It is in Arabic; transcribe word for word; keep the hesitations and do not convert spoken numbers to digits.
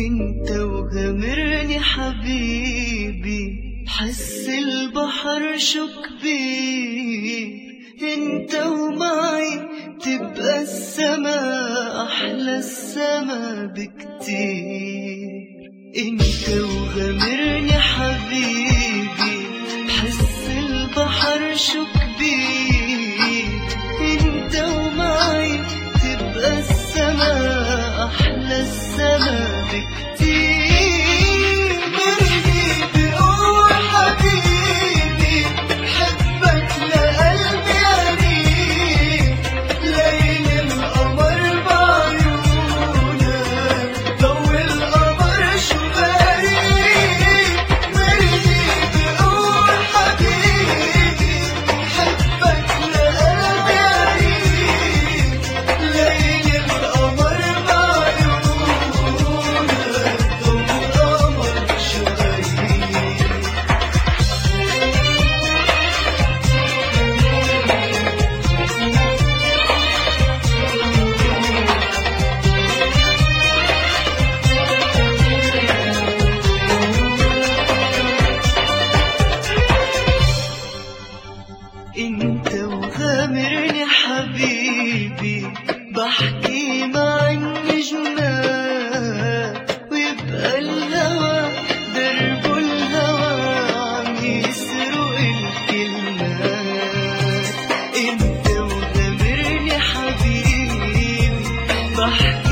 انت وغامرني حبيبي، حس البحر شو كبير. انت ومعي تبقى السما احلى السما بكتير. انت وغامرني حبيبي، حس البحر شو كبير. انت ومعي تبقى السما احلى السما بكتير. مرني بقوة حبيبي، حبك لقلبي قريب. ليل القمر بعيونك، ضوء القمر شو غريب. مرني بقوة حبيبي، حبك لقلبي قريب. ليل القمر بعيونك، ضوء القمر شو غريب. انت وغامرني حبيبي، بحكي مع النجمات. ويبقى الهوى درب الهوى عم يسرق الكلمات. انت وغامرني حبيبي، بحكي